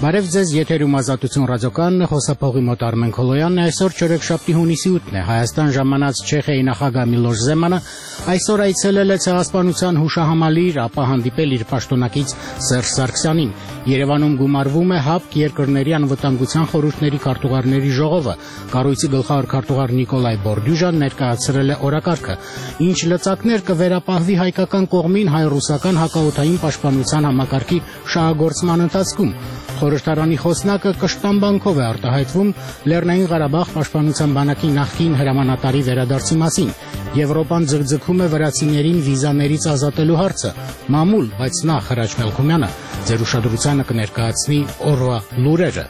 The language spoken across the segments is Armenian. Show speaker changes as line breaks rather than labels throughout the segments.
Բարև ձեզ, եթերում Ազատություն ռադիոկայանն է, խոսափողի մոտ Արմեն Քոլոյանն է, այսօր չորեքշաբթի հունիսի 8-ն է, Հայաստան ժամանած Չեխիայի նախագահ Միլոշ Զեմանը այսօր այցելել է Ցեղասպանության հուշահամալիր, ապա հանդիպել իր պաշտոնակից Սերժ Սարգսյանին։ Երևանում գումարվում է ՀԱՊԿ երկրների անվտանգության խորհուրդների քարտուղարների ժողովը, կառույցի գլխավոր քարտուղար Նիկոլայ Բորդյուժան ներկայացրել է օրակարգը, ինչ լծակներ կվերապահվի հայկական կողմին հայ-ռուսական հակաօդային պաշտպանության համակարգի շահագործման ընթացքում։ Խորհրդարանի խոսնակը կշտամբանքով է արտահայտվում Լեռնային Ղարաբաղ պաշտպանության բանակի նախկին հրամանատարի վերադարձի մասին։ Եվրոպան ձգձգում է վրացիներին վիզաներից ազատելու հարցը։ Մամուլ, բայց նախ Հրաչ Մելքումյանը ձեր ուշադրությանը կներկայացնի օրվա լուրերը։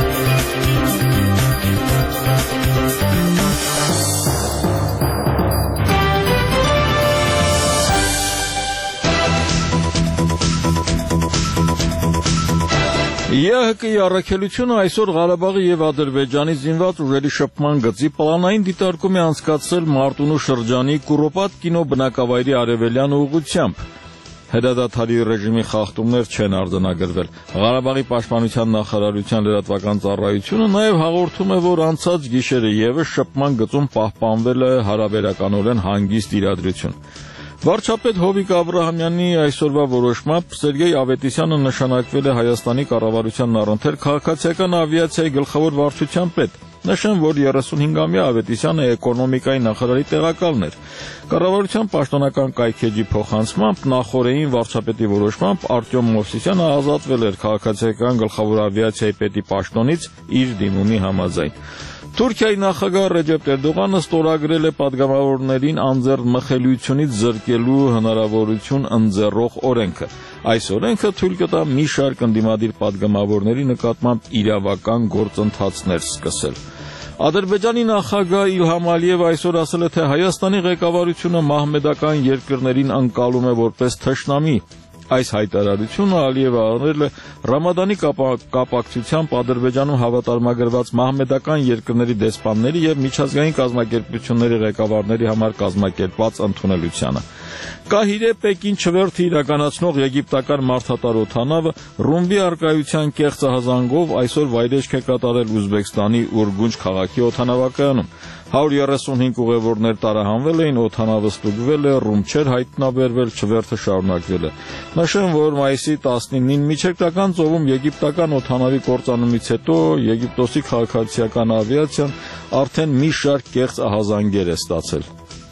ԵՀԿ-ի առաքելությունը այսօր Ղարաբաղի եւ Ադրբեջանի զինված ուժերի շփման գծի պլանային դիտարկում է անցկացրել Մարտունու շրջանի Կուրոպատ կինո բնակավայրի արևելյան ուղղությամբ։ Հրադադարի ռեժիմի խախտումներ չեն արձանագրվել։ Ղարաբաղի պաշտպանության նախարարության լրատվական ծառայությունը նաեւ հաղորդում է, որ անցած գիշերը եւս շփման գծում պահպանվել է հարաբերականորեն հանգիստ իրադրություն։ Վարչապետ Հովիկ Աբրահամյանի այսօրվա որոշմամբ Սերգեյ Ավետիսյանը նշանակվել է Հայաստանի կառավարությանն առընթեր քաղաքացիական ավիացիայի գլխավոր վարչության պետ։ Նշեմ, որ 35-ամյա Ավետիսյանը էկոնոմիկայի նախարարի տեղակալն էր։ Կառավարության պաշտոնական կայքեջի փոխանցմամբ նախորդին վարչապետի որոշմամբ Արտյոմ Մովսիսյանը ազատվել էր քաղաքացիական գլխավոր ավիացիայի պետի պաշտոնից իր դիմումի համաձայն։ Թուրքիայի նախագահ Ռեջեփ Էրդողանը ստորագրել է պատգամավորներին անձեռ մխելիությունից զրկելու հնարավորություն ընձեռող օրենքը։ Այս օրենքը թույլ կտա մի շարք ընդդիմադիր պատգամավորների նկատմամբ իրավական գործընթացներ սկսել։ Ադրբեջանի նախագահ Իլհամ Ալիևը այսօր ասել է, թե Հայաստանի ղեկավարությունը մահմեդական երկրներին ընկալում է որպես թշնամի։ Այս հայտարարությունը Ալիևը արել է Ռամադանի կապակցությամբ Ադրբեջանում հավատարմագրված մահմեդական երկրների դեսպանների եւ միջազգային կազմակերպությունների ղեկավարների համար կազմակերպված ընդունելությանը։ Կահիրե Պեկին չվերթը իրականացնող եգիպտական մարդատար օդանավը ռումբի արկայության կեղծահզանգով այսօր վայրեջք է կատարել Ուզբեկստանի Ուրգունջ քաղաքի օդանավակայանում։ 135 ուղևորներ տարահանվել էին, օդանավը ստուգվել է, ռումբ չէր հայտնաբերվել, չվերթը շարունակվել է։ Նշեմ, որ մայիսի 19-ին միջերկրական ծովում եգիպտական օդանավի կործանումից հետո Եգիպտոսի քաղաքացիական ավիացիան արդեն մի շարք կեղծ ահազանգեր է ստացել։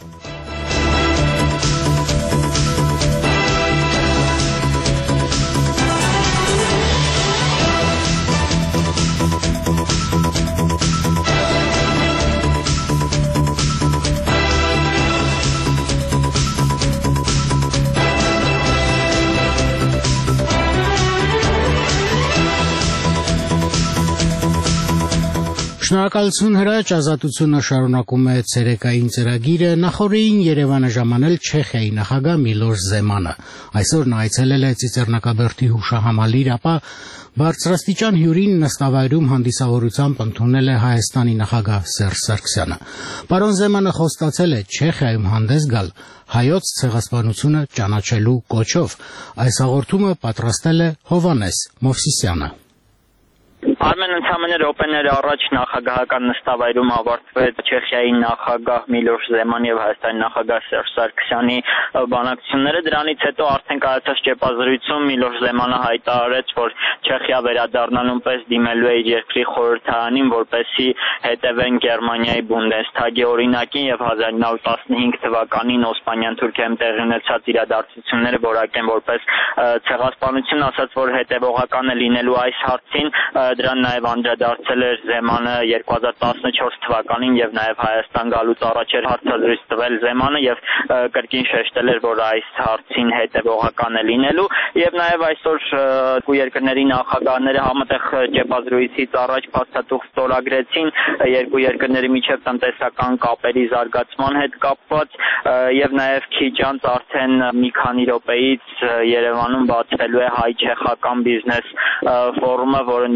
Շնորհակալություն Հրաչ, Ազատությունը շարունակում է ցերեկային ծրագիրը, նախորդին Երևանը ժամանել Չեխիայի նախագահ Միլոշ Զեմանը։ Այսօր նա այցելել է Ծիծեռնակաբերդի հուշահամալիր, ապա բարձրաստիճան հյուրին նստավայրում հանդիսավորությամբ ընդունել է Հայաստանի նախագահ Սերժ Սարգսյանը։ Պարոն Զեմանը խոստացել է Չեխիայում հանդես գալ հայոց ցեղասպանությունը ճանաչելու կոչով։ Այս հաղորդումը պատրաստել է Հովհաննես Մովսիսյանը։
Արմեն ընդամենը րոպեներ առաջ նախագահական նստավայրում ավարտվեց Չեխիայի նախագահ Միլոշ Զեմանի եւ Հայաստանի նախագահ Սերժ Սարգսյանի բանակցությունները։ Դրանից հետո արդեն կայացած ճեպազրույցում Միլոշ Զեմանը հայտարարեց, որ Չեխիա վերադառնալուն պես դիմելու է իր երկրի խորհրդարանին, որպեսզի հետևեն Գերմանիայի Բունդեսթագի օրինակին եւ 1915 թվականին Օսմանյան Թուրքիայում տեղի ունեցած իրադարձությունները որակեն որպես ցեղասպանություն, ասաց, որ հետեւողական է լինելու այս հարցին։ Դրան նաև անդրադարձել էր Զեմանը 2014 թվականին եւ նաև Հայաստան գալուց առաջ էր հարցազրույց տվել Զեմանը եւ կրկին շեշտել էր, որ այս հարցին հետեւողական է լինելու եւ նաև այսօր երկու երկրների նախագահները համատեղ ճեպազրույցից առաջ փաստաթուղթ ստորագրեցին երկու երկրների միջև տնտեսական կապերի զարգացման հետ կապված եւ նաև քիչ անց արդեն մի քանի րոպեից Երևանում բացվելու է հայ-չեխական բիզնես ֆորումը, որը նույնպես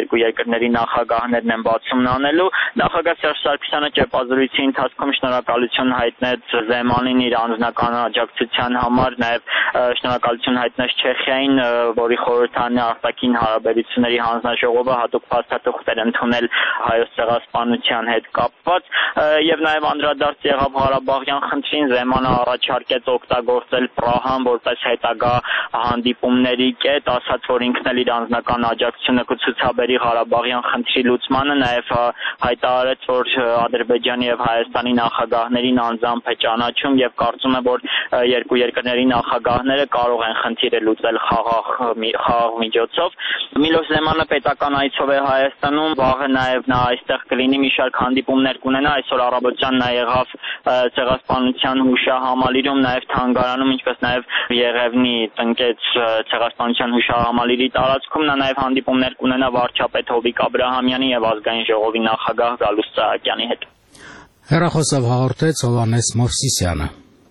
երկու երկրների նախագահներն են բացումն անելու։ Նախագահ Սերժ Սարգսյանը ճեպազրույցի ընթացքում շնորհակալություն հայտնեց Զեմանին իր անձնական աջակցության համար, նաև շնորհակալություն հայտնեց Չեխիային, որի խորհրդարանի արտաքին հարաբերությունների հանձնաժողովը հատուկ փաստաթուղթեր ընդունել հայոց ցեղասպանության հետ կապված, եւ նաև անդրադարձ եղավ Ղարաբաղյան խնդրին, Զեմանը առաջարկեց օգտագործել Պրահան որպես հետագա հանդիպումների կետ, ասաց, որ ինքն էլ իր անձնական աջակցությունը կցուցաբերի Ղարաբաղյան խնդրի լուծմանը, նաև հայտարարեց, որ Ադրբեջանի եւ Հայաստանի նախագահներին անձամբ է ճանաչում եւ կարծում է, որ երկու երկրների նախագահները կարող են խնդիրը լուծել խաղաղ միջոցով։ Միլոշ Զեմանը պետական այցով է Հայաստանում, վաղը նաև նա այստեղ կլինի, մի շարք հանդիպումներ կունենա, այսօր առավոտյան նա եղավ ցեղասպանության հուշահամալիրում, նաև թանգարանում, ինչպես նաև Եղևնի տնկեց ցեղասպանության հուշահամալիրի տարածքում, նա նաև հանդիպումներ կունենա վարչապետ Հովիկ Աբրահամյանի եւ ազգային ժողովի նախագահ Գալուստ Սահակյանի հետ։
Հեռախոսով հաղորդեց Հովհաննես Մովսիսյանը։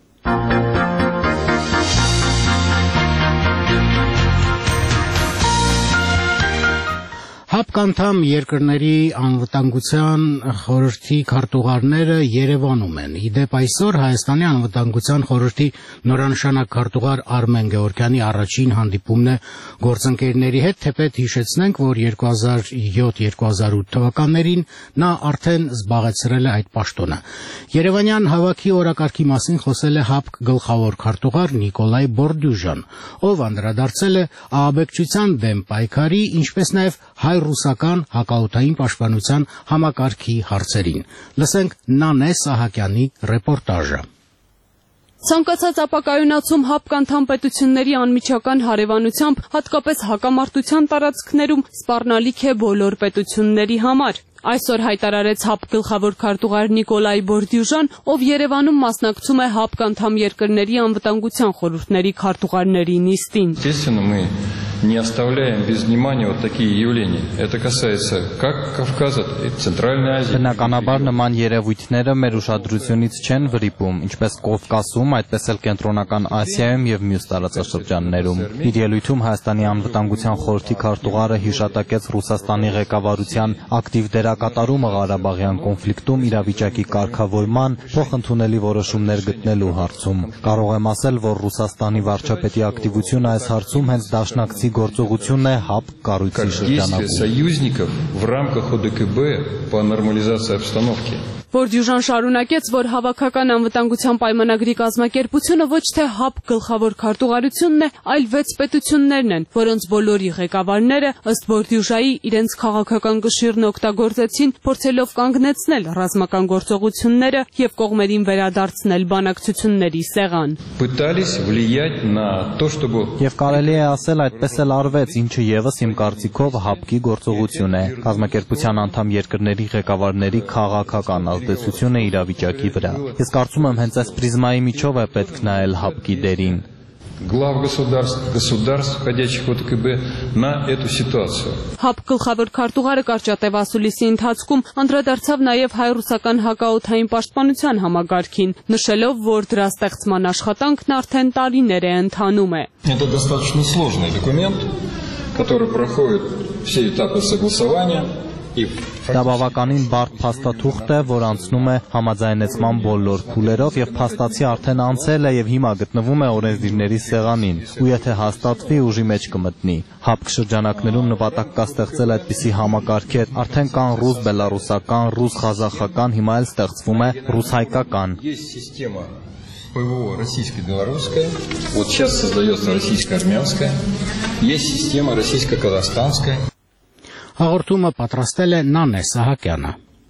Հապկանդամ երկրների անվտանգության խորհրդի քարտուղարները Երևանում են։ Իդեպ այսօր Հայաստանի անվտանգության խորհրդի նորանշանակ քարտուղար Արմեն Գեորգյանի առաջին հանդիպումն է գործընկերների հետ, թեպետ հիշեցնենք, որ 2007-2008 թվականներին նա արդեն զբաղեցրել է այդ պաշտոնը։ Երևանյան հավաքի օրակարգի մասին խոսել է ՀԱՊԿ գլխավոր քարտուղար Նիկոլայ Բորդյուժան, ով անդրադարձել է ահաբեկչության դեմ պայքարի, ինչպես նաև հայ-ռուսական հակաօդային պաշտպանության համակարգի հարցերին։ Լսենք Նանե Սահակյանի ռեպորտաժը։
Ցանկացած ապակայունացում հապկանդամ պետությունների անմիջական հարևանությամբ, հատկապես հակամարտության տարածքներում, սպառնալիք է բոլոր պետությունների համար։ Այսօր հայտարարեց ՀԱՊԿ գլխավոր քարտուղար Նիկոլայ Բորդյուժան, ով Երևանում մասնակցում է հապկանդամ երկրների անվտանգության խորհուրդների քարտուղարների նիստին։
Не оставляем без внимания вот такие явления. Это касается как Кавказа, и Центральной Азии.
Բնականաբար նման երևույթները մեր ուշադրությունից չեն վրիպում, ինչպես Կովկասում, այդպես էլ Կենտրոնական Ասիայում եւ մյուս տարածաշրջաններում։ Իր ելույթում Հայաստանի անվտանգության խորհրդի քարտուղարը հիշատակեց Ռուսաստանի ղեկավարության ակտիվ դերակատարումը Ղարաբաղյան կոնֆլիկտում իրավիճակի կարգավորման, փոխընդունելի որոշումներ գտնելու հարցում։ Կարող եմ ասել, որ Ռուսաստանի վարչապետի ակտիվությունը այս հարցում հենց դաշնակցի գործողությունն է ՀԱՊԿ կառույցի շրջանակում։
Союзников в рамках ОДКБ по нормализации обстановки.
Բորդյուժան շարունակեց, որ հավաքական անվտանգության պայմանագրի կազմակերպությունը ոչ թե ՀԱՊԿ գլխավոր քարտուղարությունն է, այլ 6 պետություններն են, որոնց բոլորի ղեկավարները ըստ Բորդյուժայի իրենց քաղաքական կշիռն օգտագործեցին, փորձելով կանգնեցնել ռազմական գործողությունները եւ կողմերին վերադարձնել բանակցությունների սեղան։
Եվ կարելի է ասել, այդպես էլ արվեց, ինչը եւս իմ կարծիքով ՀԱՊԿ-ի գործողություն է, կազմակերպության անդամ երկրների ղեկավարների քաղաքական ազդեցությունը իրավիճակի վրա։ Ես կարծում եմ, հենց այս պրիզմայի միջով է պետք նայել ՀԱՊԿ-ի դերին։
Глав государств, входящих в ОДКБ, на эту ситуацию.
ՀԱՊԿ գլխավոր քարտուղարը կարճատև ասուլիսի ընթացքում անդրադարձավ նաև հայ-ռուսական հակաօդային պաշտպանության համագարքին, նշելով, որ դրա ստեղծման աշխատանքն արդեն տարիներ է ընթանում է։
Это достаточно сложный документ, который проходит все этапы согласования.
Դա բավականին բարդ փաստաթուղթ է, որ անցնում է համաձայնեցման բոլոր փուլերով եւ փաստացի արդեն անցել է եւ հիմա գտնվում է օրենսդիրների սեղանին, ու եթե հաստատվի, ուժի մեջ կմտնի։ ՀԱՊԿ շրջանակներում նպատակ կա ստեղծել այդպիսի համակարգեր, արդեն կան ռուս-բելարուսական, ռուս-ղազախական, հիմա էլ ստեղծվում է ռուս-հայկական։
ПВО российско-белорусская, вот сейчас создается российско-армянская, есть система российско-казахстанская.
Հաղորդումը պատրաստել է Նանե Սահակյանը։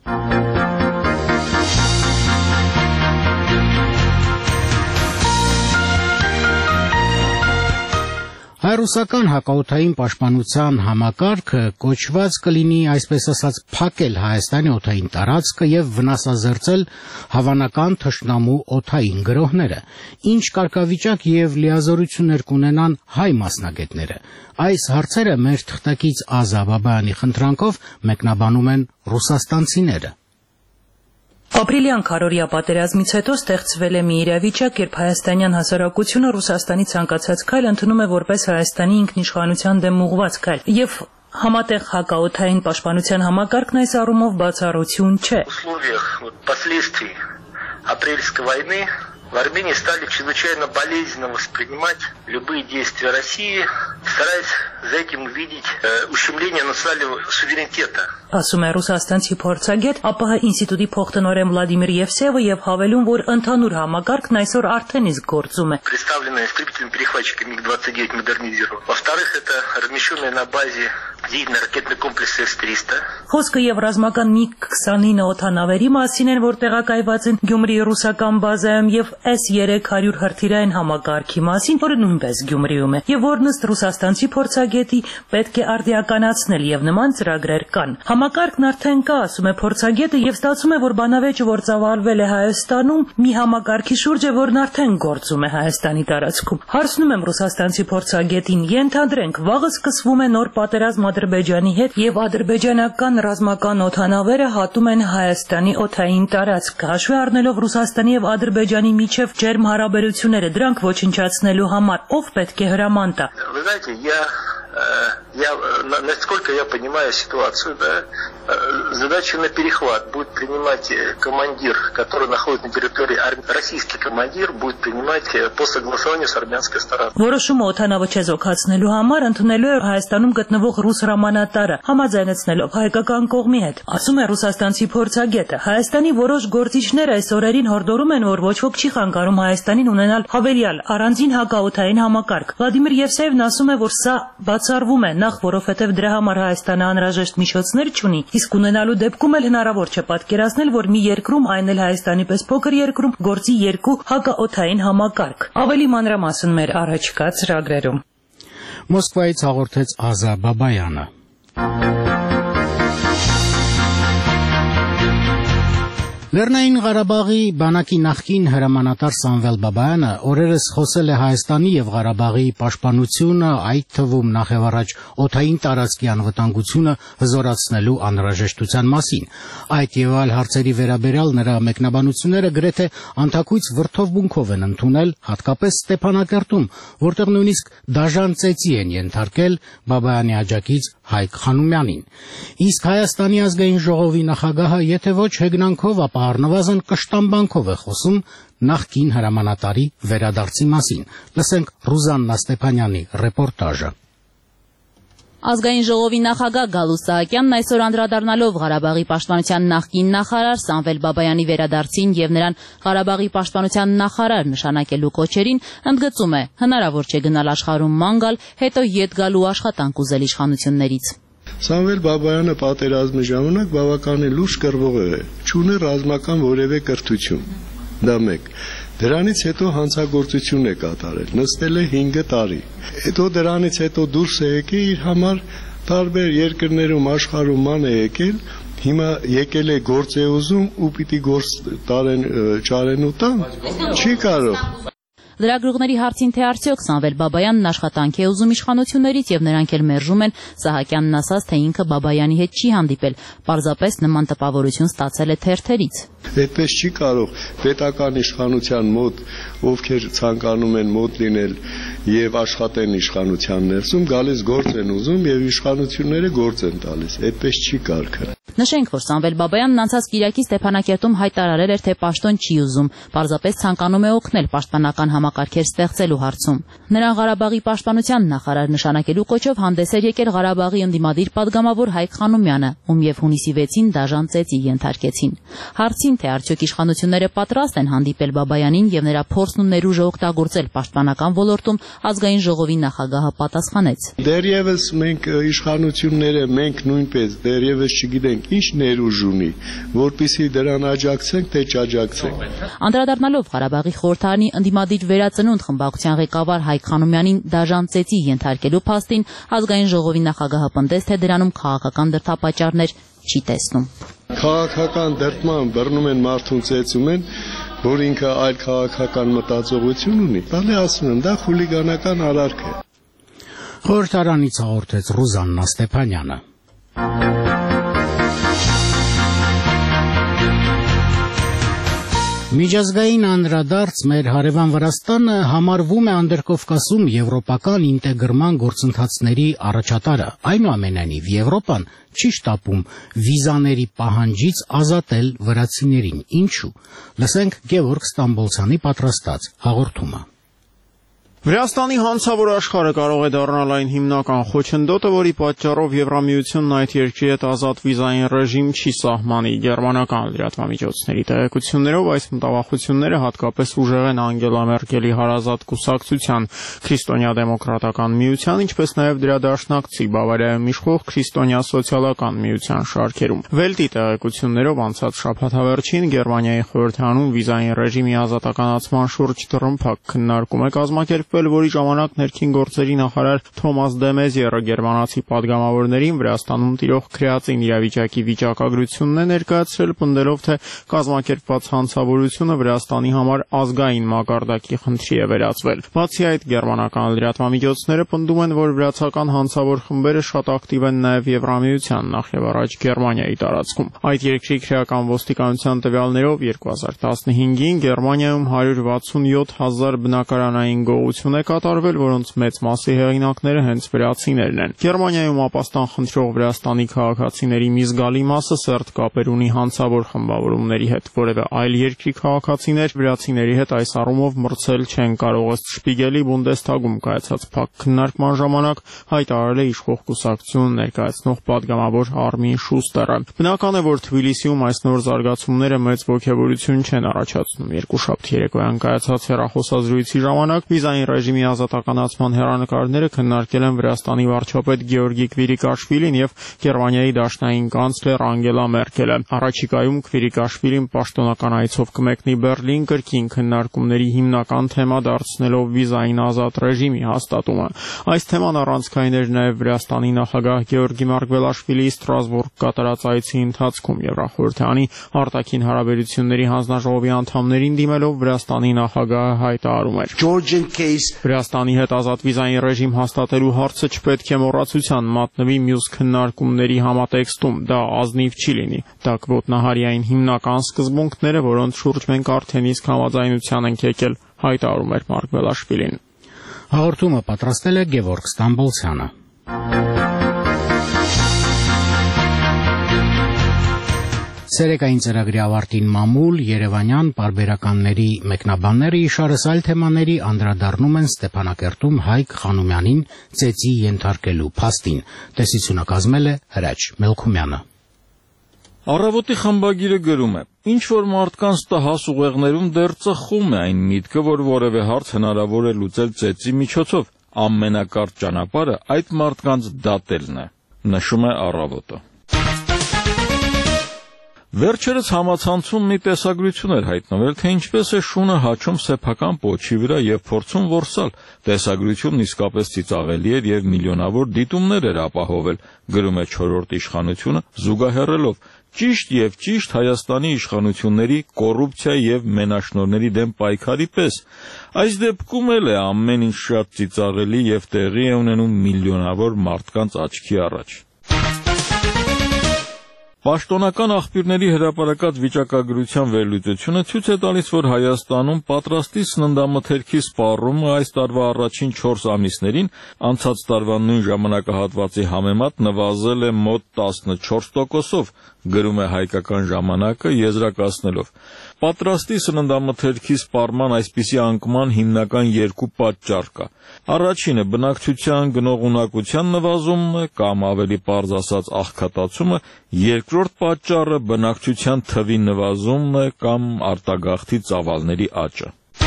Հայ-ռուսական հակաօդային պաշտպանության համակարգը կոչված կլինի, այսպես ասած, փակել Հայաստանի օդային տարածքը եւ վնասազերծել հավանական թշնամու օդային գրոհները։ Ինչ կարգավիճակ եւ լիազորություններ կունենան հայ մասնագետները։ Այս հարցերը մեր թղթակից Ազա Բաբայանի խնդրանքով մեկնաբանում են ռուսաստանցիները։
Ապրիլյան քարորիա պատերազմից հետո ստեղծվել է մի իրավիճակ, երբ հայաստանյան հասարակությունը Ռուսաստանի ցանկացած քայլ ընդունում է որպես Հայաստանի ինքնիշխանության դեմ ուղղված քայլ, եւ Համատեղ հակաօդային պաշտպանության համակարգն այս առումով բացառություն չէ։
Последствий апрельской войны в Армении стали чрезвычайно болезненно воспринимать любые действия России, стараясь за этим увидеть ущемление национального суверенитета.
Ասում է Ռուսաստանցի փորձագետ ԱՊՀ ինստիտուտի փոխտնօրեն Վլադիմիր Եվսեևը եւ հավելում, որ ընդհանուր համակարգն այսօր արդեն իսկ գործում է։
Представленная истребителем-перехватчиком МиГ-29 модернизирован. Во-вторых, это размещенная на базе зенитно-ракетный комплекс С-300.
Խոսքը եւ ռազմական ՄիԳ-29 օդանավերի մասին են, որ տեղակայված են Գյումրիի ռուսական բազայում եւ S-300 հրթիռային համակարգի մասին, որը նույնպես Գյումրիում է, եւ որն ըստ ռուսաստանցի փորձագետի պետք է արդիականացնել եւ նման ծրագրեր կան։ Համակարգն արդեն կա, ասում է փորձագետը, եւ ստացվում է, որ բանավեճը, որ ծավալվել է Հայաստանում, մի համակարգի շուրջ է, որն արդեն գործում է Հայաստանի տարածքում։ Հարցնում եմ ռուսաստանցի փորձագետին, ենթադրենք, վաղը սկսվում է նոր պատերազմ Ադրբեջանի հետ եւ ադրբեջանական ռազմական օդանավերը հատում են Հայաստանի օդային տարածք, հաշվի առնելով Ռուսաստանի եւ Ադրբեջանի միջև ջերմ հարաբերությունները, դրանք ոչնչացնելու համար ով պետք է հրաման տա։
Вы знаете, насколько я понимаю ситуацию, да, задачу на перехват будет принимать командир, который находится на территории российский командир, будет принимать по согласованию с армянской стороной.
Որոշումը օդանավը չեզոքացնելու համար ընդունելու է Հայաստանում գտնվող ռուս հրամանատարը, համաձայնեցնելով հայկական կողմի հետ։ Ասում է ռուսաստանցի փորձագետը, Հայաստանի որոշ գործիչներ այս օրերին հորդորում են, որ ոչ ոք չի խանգարում Հայաստանին ունենալ հավելյալ առանձին հակաօդային համակարգ։ Վլադիմիր Եվսեևն ասում է, որ սա բացառվում է, նախ որովհետև դրա համար Հայաստանը անհրաժեշտ միջոցներ չունի, իսկ ունենալու դեպքում էլ հնարավոր չէ պատկերացնել, որ մի երկրում, այն էլ Հայաստանի պես փոքր երկրում, գործի երկու հակաօդային համակարգ։ Ավելի մանրամասն մեր առաջկա ծրագրերում։
Մոսկվայից հաղորդեց Ազա Բաբայանը։ Լեռնային Ղարաբաղի բանակի նախկին հրամանատար Սամվել Բաբայանը օրերս խոսել է Հայաստանի եւ Ղարաբաղի պաշտպանությունը, այդ թվում նախևառաջ օդային տարածքի անվտանգությունը հզորացնելու անհրաժեշտության մասին։ Այդ եւ այլ հարցերի վերաբերյալ նրա մեկնաբանությունները գրեթե անթակույց վրդովմունքով են ընդունել, հատկապես Ստեփանակերտում, որտեղ նույնիսկ դաժան ծեծի են ենթարկել Բաբայանի աջակից Հայկ Խանոմյանին։ Իսկ Հայաստանի ազգային ժողովի նախագահը, եթե ոչ հեգնանքով, ապա առնվազն կշտամբանքով է խոսում նախկին հրամանատարի վերադարձի մասին։ Լսենք Ռուզաննա Ստեփանյանի ռեպորտաժը։
Ազգային ժողովի նախագահ Գալուստ Սահակյանն այսօր անդրադառնալով Ղարաբաղի պաշտպանության նախկին նախարար Սամվել Բաբայանի վերադարձին եւ նրան Ղարաբաղի պաշտպանության նախարար նշանակելու կոչերին, ընդգծում է, հնարավոր չէ գնալ աշխարհում ման գալ, հետո ետ գալու աշխատանք ուզել իշխանություններից։
Սամվել Բաբայանը պատերազմի ժամանակ բավականին լուրջ կռվող է, չունի ռազմական որևէ կրթություն։ Դա մեկ։ Դրանից հետո հանցագործություն է կատարել, նստել է 5 տարի։ Հետո դրանից հետո դուրս է եկել իր համար տարբեր երկրներում աշխարհում ման է եկել, հիմա եկել է գործ է ուզում ու պիտի գործ ճարեն ու տան։ Չի կարող։
Լրագրողների հարցին թե արդյոք Սամվել Բաբայանն աշխատանք է ուզում իշխանություններից եւ նրանք էլ մերժում են, Սահակյանն ասաց, թե ինքը Բաբայանի հետ չի հանդիպել, պարզապես նման տպավորություն ստացել է թերթերից։
Այդպես չի կարող պետական իշխանության մոտ, ովքեր ցանկանում են մոտ լինել եւ աշխատեն իշխանության ներսում, գալիս գործ են ուզում եւ իշխանությունները գործ են տալիս։ Այդպես չի կարող։
Նշենք, որ Սամվել Բաբայանն անցած Կիրակի Ստեփանակերտում հայտարարել էր, թե պաշտոն չի ուզում, պարզապես ցանկանում է օգնել պաշտպանական համակարգեր ստեղծելու հարցում։ Նրան Ղարաբաղի պաշտպանության նախարար նշանակելու կոչով հանդես էր եկել Ղարաբաղի ընդդիմադիր падգամավոր Հայկ Խանոմյանը, ում եւ հունիսի 6-ին դաժան ծեծի ենթարկեցին։ Հարցին, թե արդյոք իշխանությունները պատրաստ են հանդիպել Բաբայանին եւ նրա փորձն ու ներուժը օգտագործել պաշտպանական ոլորտում, ազգային ժողովի նախագահը պատասխանեց.
Դեռևս մենք իշխանությունները, մենք նույնպես դեռևս չգիտենք ինչ ներուժ ունի, որպեսզի դրան աջակցենք, թե չաջակցենք։
Անդրադառնալով Ղարաբաղի խորհրդարանի ընդդիմադիր վերածնունդ խմբակցության ղեկավար Հայկ Խանոմյանին դաժան ծեծի ենթարկելու փաստին, ազգային ժողովի նախագահը պնդեց, թե դրանում քաղաքական դրդապատճառներ չի տեսնում։
Քաղաքական դրդման բռնում են մարդուն ծեծում են, որ ինքը այլ քաղաքական մտածողություն ունի։ Բալի ասում եմ, դա խուլիգանական արարք է։
Խորհրդարանից հաղորդեց Ռուզաննա Ստեփանյանը։ Միջազգային անդրադարձ մեր հարևան Վրաստանը համարվում է Անդրկովկասում եվրոպական ինտեգրման գործընթացների առաջատարը։ Այնուամենայնիվ Եվրոպան չի շտապում վիզաների պահանջից ազատել վրացիներին։ Ինչու՞։ Լսենք Գևորգ Ստամբոլցյանի պատրաստած հաղորդումը։
Վրաստանի հանցավոր աշխարհը կարող է դառնալ այն հիմնական խոչընդոտը, որի պատճառով Եվրամիությունն այդ երկրի հետ ազատ վիզային ռեժիմ չի սահմանի։ Գերմանական լրատվամիջոցների տեղեկություններով այս մտավախությունները հատկապես ուժեղ են Անգելա Մերկելի հարազատ կուսակցության Քրիստոնյա-դեմոկրատական միության, ինչպես նաև դրա դաշնակցի Բավարիայում իշխող Քրիստոնյա սոցիալական միության շարքերում։ Վելտի տեղեկություններով անցած շաբաթավերջին Գերմանիայի խորհրդարանում վիզային ռեժիմի ազատականացման շուրջ դռնփակ քննարկում է կազմակերպվել, որի ժամանակ ներքին գործերի նախարար Թոմաս դե Մեզիերը գերմանացի պատգամավորներին Վրաստանում տիրող քրեածին իրավիճակի վիճակագրությունն է ներկայացրել, պնդելով, թե կազմակերպված հանցավորությունը Վրաստանի համար ազգային մակարդակի խնդրի է վերածվել։ Բացի այդ, գերմանական լրատվամիջոցները պնդում են, որ վրացական հանցավոր խմբերը շատ ակտիվ են նաև Եվրամիության, նախևառաջ Գերմանիայի տարածքում։ Այդ երկրի քրեական ոստիկանության տվյալներով 2015-ին Գերմանիայում 167,000 բնակարանային գողություն է կատարվել, որոնց մեծ մասի հեղինակները հենց վրացիներն են։ Գերմանիայում ապաստան խնդրող Վրաստանի քաղաքացիների մի զգալի մասը սերտ կապեր ունի հանցավոր խմբավորումների հետ, որևէ այլ երկրի քաղաքացիներ վրացիների հետ այս առումով մրցել չեն կարող, ըստ Շպիգելի Բունդեսթագում կայացած փակ քննարկման ժամանակ հայտարարել է իշխող կուսակցություն ներկայացնող պատգամավոր Արմին Շուստերը։ Բնական է, որ Թբիլիսիում այս նոր զարգացումները մեծ ոգևորություն չեն առաջացնում։ Երկուշաբթի երեկոյան կայացած հեռախոսազրույցի ժամանակ վիզային ռեժիմի ազատականացման հեռանկարները քննարկել են Վրաստանի վարչապետ Գեորգի Քվիրիկաշվիլին եւ Գերմանիայի դաշնային կանցլեր Անգելա Մերկելը։ Առաջիկայում Քվիրիկաշվիլին պաշտոնական այցով կմեկնի Բեռլին, կրկին քննարկումների հիմնական թեմա դարձնելով վիզային ազատ ռեժիմի հաստատումը։ Այս թեման առանցքային էր նաեւ Վրաստանի նախագահ Գեորգի Մարգվելաշվիլիի Ստրասբուրգ կատարած այցի ընթացքում Եվրախորհրդանի արտաքին հարաբերությունների հանձնաժողովի անդամներին դիմելով Վրաստանի նախագահը հայտարարում էր. Վրաստանի հետ ազատ վիզային ռեժիմ հաստատելու հարցը չպետք է մոռացության մատնվի մյուս քննարկումների համատեքստում, դա ազնիվ չի լինի։ Դա կոտնահարի հիմնական սկզբունքները, որոնց շուրջ մենք արդեն իսկ համաձայնության ենք եկել, հայտարարում էր Մարգվելաշվիլին։
Հաղորդումը պատրաստել է Գևորգ Ստամբոլցյանը։ Սերեկային ծրագրի ավարտին մամուլ Երևանյան պարբերականների մեկնաբանները իշարս այլ թեմաների անդրադառնում են Ստեփանակերտում Հայկ Խանոմյանին ծեծի ենթարկելու փաստին։ Տեսությունը կազմել է Հրաչ Մելքումյանը։
Առավոտի խմբագիրը գրում է. ինչ որ մարդկանց տհաս ուղեղներում դեռ ծխում է այն միտքը, որ որևէ հարց հնարավոր է լուծել ծեծի միջոցով, ամենակարճ ճանապարհը այդ մարդկանց դատելն է, նշում է Առավոտը։ Վերջերս համացանցում մի տեսագրություն էր հայտնվել, թե ինչպես է շունը հաչում սեփական պոչի վրա եւ փորձում որսալ։ Տեսագրությունն իսկապես ծիծաղելի էր եւ միլիոնավոր դիտումներ էր ապահովել, գրում է 4-րդ իշխանությունը, զուգահեռելով. ճիշտ եւ ճիշտ Հայաստանի իշխանությունների կոռուպցիայի եւ մենաշնորհների դեմ պայքարի պես։ Այս դեպքում էլ է ամեն ինչ շատ ծիծաղելի եւ տեղի է ունենում միլիոնավոր մարդկանց աչքի առաջ։ Պաշտոնական աղբյուրների հրապարակած վիճակագրության վերլուծությունը ցույց է տալիս, որ Հայաստանում պատրաստի սննդամթերքի սպառումը այս տարվա առաջին 4 ամիսներին անցած տարվա նույն ժամանակահատվածի համեմատ նվազել է մոտ 14%-ով, գրում է Հայկական ժամանակը եզրակացնելով. Պատրաստի սննդամթերքի սպառման այսպիսի անկման հիմնական երկու պատճառ կա։ Առաջինը բնակչության գնողունակության նվազումն է կամ ավելի պարզ ասած աղքատացումը, երկրորդ պատճառը բնակչության թվի նվազումն է կամ արտագաղթի ծավալների աճը։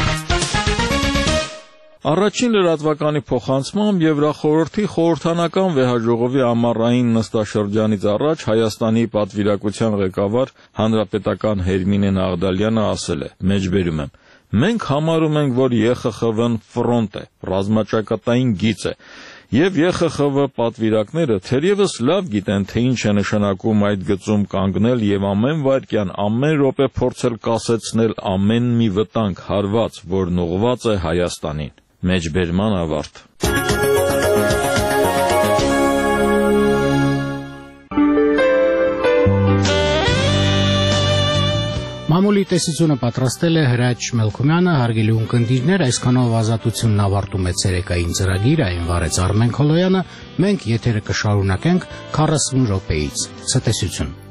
Առաջին լրատվականի փոխանցմամբ Եվրախորհրդի խորհրդանական վեհաժողովի ամառային նստաշրջանից առաջ Հայաստանի պատվիրակության ղեկավար հանրապետական Հերմինե Նաղդալյանը ասել է. մեջբերում եմ. մենք համարում ենք, որ ԵԽԽՎ-ն ֆրոնտ է, ռազմաճակատային գիծ է, եւ ԵԽԽՎ պատվիրակները թերևս լավ գիտեն, թե ինչ է նշանակում այդ գծում կանգնել եւ ամեն վայրկյան, ամեն րոպե փորձել կասեցնել ամեն մի վտանգ, հարված, որն ուղղված է Հայաստանին։ Մեջբերման ավարտ։
Մամուլի Պոլիտեսությունը պատրաստել է Հրաչ Մելքումյանը, հարգելի ունկնդիրներ, այսքանով ազատությունն ավարտում է ցերեկային ծրագիրը, այն վարեց Արմեն Քոլոյանը, մենք եթերը կշարունակենք 40 րոպեից։ Ցտեսություն։